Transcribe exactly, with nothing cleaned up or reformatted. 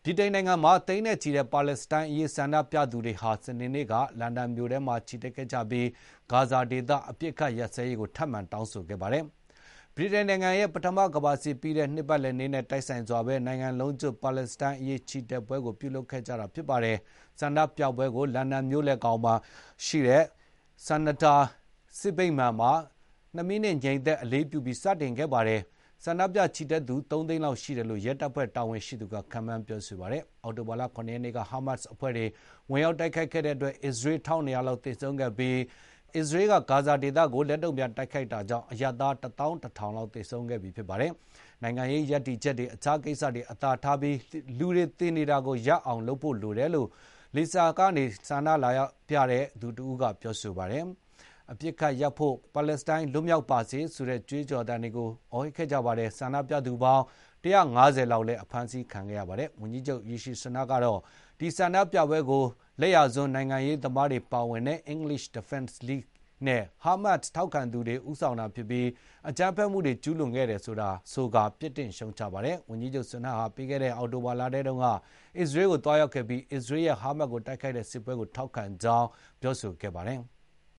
ဗြိတိန်နိုင်ငံမှာသိန်းနဲ့ချီတဲ့ပါလက်စတိုင်းအရေးဆန္ဒပြသူတွေဟာစနေနေ့ကလန်ဒန်မြို့ထဲမှာချီတက်ခဲ့ကြပြီးဂါဇာဒေသအပစ်အခတ်ရပ်စဲရေးကိုထပ်မံတောင်းဆိုခဲ့ပါတယ်။ဗြိတိန်နိုင်ငံရဲ့ပထမကမ္ဘာစစ်ပြီးတဲ့နှစ်ပတ်လည်နေ့နဲ့တိုက်ဆိုင်စွာပဲနိုင်ငံလုံးကျွတ်ပါလက်စတိုင်းအရေးချီတက်ပွဲကိုပြုလုပ်ခဲ့ကြတာဖြစ်ပါတယ်။ဆန္ဒပြပွဲကိုလန်ဒန်မြို့လယ်ကောင်မှာရှိတဲ့ဆန်နတာစစ်ဗိမာန်မှာနှစ်မိနစ်ငြိမ်သက်အလေးပြုပြီးစတင်ခဲ့ပါတယ်။ဆန္ဒပြချီတက်သူသုံးသိန်းလောက်ရှိတယ်လို့ရဲတပ်ဖွဲ့တာဝန်ရှိသူကခန့်မှန်းပြောဆိုပါတယ်။အော်တိုဘာလခုနှစ်ရက်နေ့ကဟာမတ်စ်အဖွဲ့တွေဝင်ရောက်တိုက်ခိုက်ခဲ့တဲ့အတွက်အစ္စရေးတစ်ထောင်နှစ်ရာလောက်သေဆုံးခဲ့ပြီးအစ္စရေးကဂါဇာဒေသကိုလက်တုံ့ပြန်တိုက်ခိုက်တာကြောင့်အရပ်သားတစ်သောင်းတစ်ထောင်လောက်သေဆုံးခဲ့ပြီဖြစ်ပါတယ်။နိုင်ငံရေးရည်တည်ချက်တွေအခြားကိစ္စတွေအသာထားပြီးလူတွေသေနေတာကိုရပ်အောင်လုပ်ဖို့လိုတယ်လို့လီဆာကနေဆန္ဒလာရောက်ပြတဲ့သူတဦးကပြောဆိုပါတယ်။အပြစ်ခတ်ရပ်ဖို့ပါလက်စတိုင်းလွတ်မြောက်ပါစေဆိုတဲ့ကြွေးကြော်သံတွေကိုအော်ဟစ်ခဲ့ကြပါတယ်ဆန္ဒပြသူပေါင်းတစ်ရာငါးဆယ်လောက်လည်းအဖမ်းဆီးခံခဲ့ရပါတယ်ဝန်ကြီးချုပ်ရီရှီဆနာကတော့ဒီဆန္ဒပြပွဲကိုလက်ရစွန်းနိုင်ငံရေးသမားတွေပါဝင်တဲ့ English Defense League နဲ့ Hamas ထောက်ခံသူတွေဥဆောင်တာဖြစ်ပြီးအကြမ်းဖက်မှုတွေကျူးလွန်ခဲ့တယ်ဆိုတာဆိုကာပြစ်တင်ရှုံချပါတယ်ဝန်ကြီးချုပ်ဆနာဟာပြီးခဲ့တဲ့အောက်တိုဘာလထဲတုန်းကအစ္စရေးကိုတွားရောက်ခဲ့ပြီးအစ္စရေးရဲ့ Hamas ကိုတိုက်ခိုက်တဲ့စစ်ပွဲကိုထောက်ခံကြောင်းပြောဆိုခဲ့ပါတယ်။